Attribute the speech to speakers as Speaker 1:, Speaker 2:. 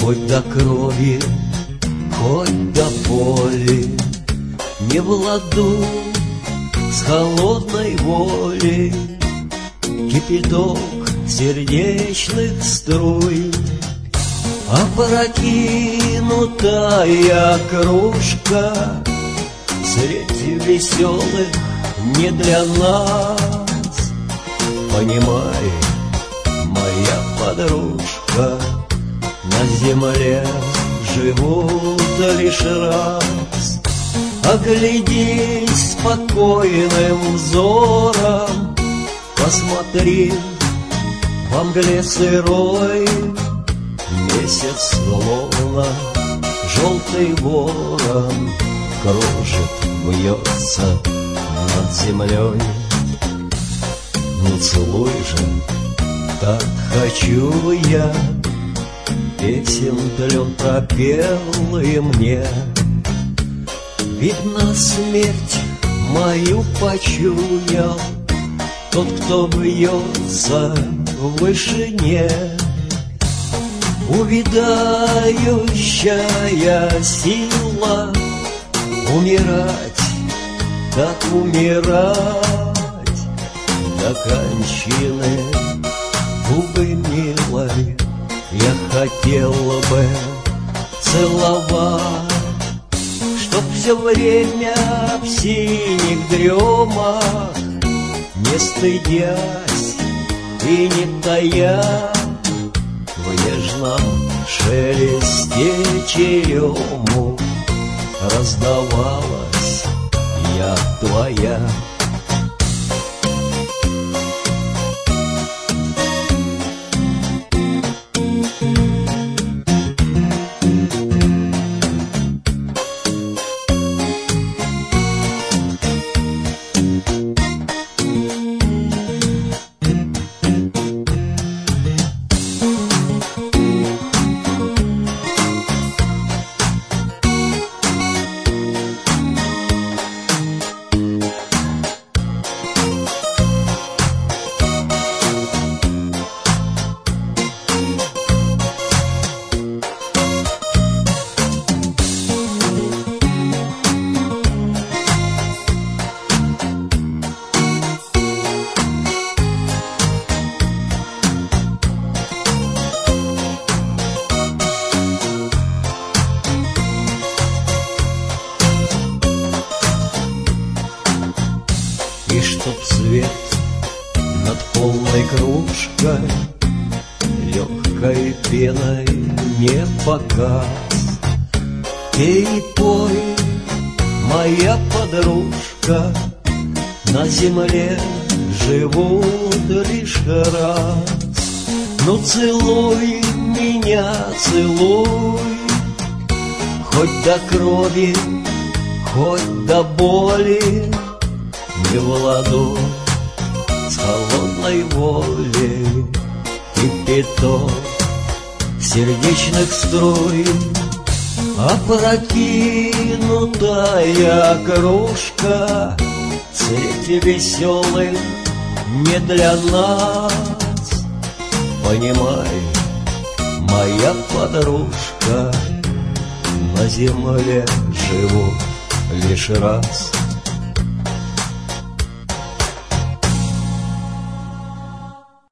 Speaker 1: Хоть до крови, хоть до боли, не в ладу с холодной волей. Кипяток сердечных струй, опрокинутая кружка средь веселых не для нас. Понимай, моя подружка, на земле живут лишь раз. Оглядись спокойным взором, посмотри, во мгле сырой месяц словно желтый ворон кружит, бьется над землей. Ну целуй же, так хочу я, песен длен пропел и мне. Видно, смерть мою почуял тот, кто бьется в вышине. Увядающая сила умирать, так умирать до кончины. Губы милой я хотел бы целовать, чтоб все время в синих дремах, не стыдясь и не тая, в нежном шелесте черемух раздавалась я твоя. И чтоб свет над полной кружкой легкой пеной не погас. Пей, пой, моя подружка, на земле живут лишь раз. Ну целуй меня, целуй, хоть до крови, хоть до боли, не в ладу с холодной волей. Кипяток сердечных струй, опрокинутая кружка средь веселых не для нас. Понимай, моя подружка, на земле живу лишь раз.